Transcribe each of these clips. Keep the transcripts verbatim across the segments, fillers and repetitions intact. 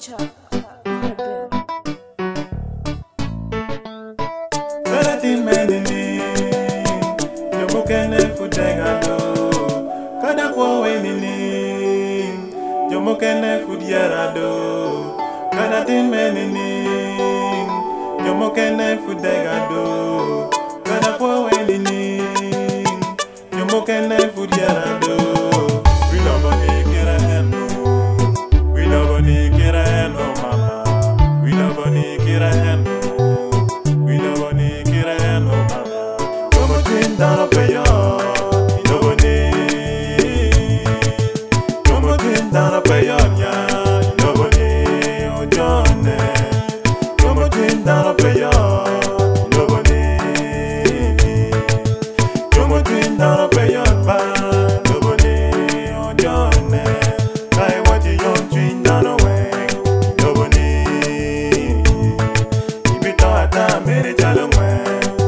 Chuck, Urban. Baratin menini, jomo kene fudengado. Kada kwa wenini, jomo kene fudierado. Baratin menini, jomo kene fudengado. Kada kwa wenini, jomo kene fudierado. We love ni kira eno, we love ni kira eno mama, we love ni kira eno. Down up your nobody. Nobody down up your nobody. Oh, Johnny. Nobody down up your nobody. Nobody down up your band. Nobody. Oh, Johnny. I want you young twin down away. Nobody. If you thought I made it all away.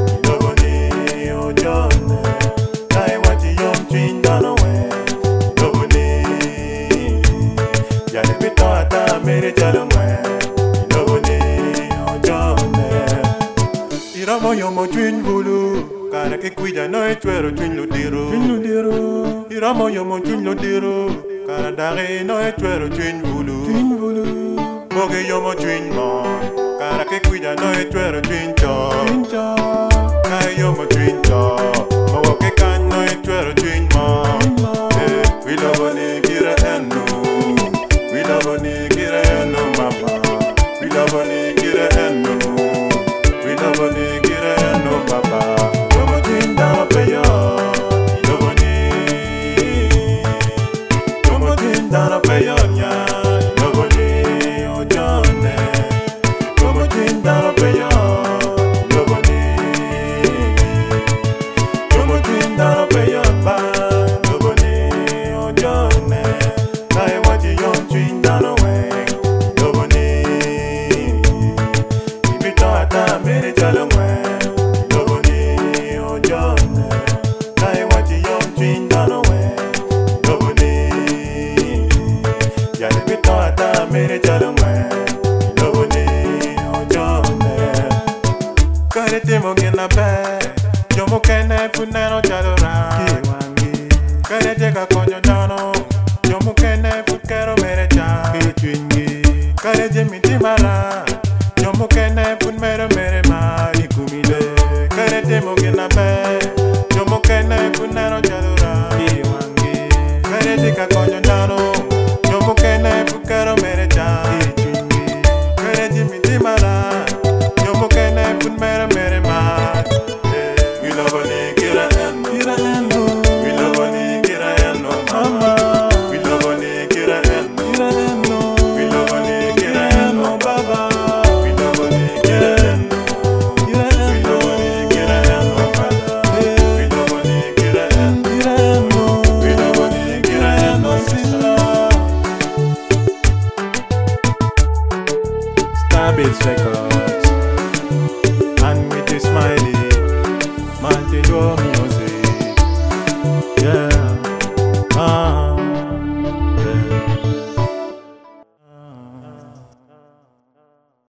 Iramo yomo twin bulu, kara ke kuida no etwero twin ludiro. Twin ludiro. Iramo yomo twin ludiro, kara dare no etwero twin bulu. Twin bulu. Moge yomo twin mon, kara ke kuida no etwero twin cho. Twin cho. Kara yomo twin cho, mogo ke kan no etwero twin mon. Eh, we love ni kira enu, we love ni kira enu mama, we love ni kira enu. Nobody get a no papa. Nobody down up your nobody. Nobody down up your nobody. Oh Johnny. Nobody down up your nobody. Nobody down up your band. Nobody. Oh Johnny. I want you young twin down away. Nobody. If you thought I made it. Temo gena be, jomo kene funero chalora. Kiwangi, kene jeka konyo dano, jomo kene futkero mere cha. Kichwingi, kene jemi timara, jomo kene fun mere mere ma ikumile. Kene temo gena be, jomo kene funero chalora. Kiwangi, kene jeka konyo dano, jomo kene futkero mere cha. Kichwingi, kene jemi timara, jomo kene fun mere mere. Records, and with a smile.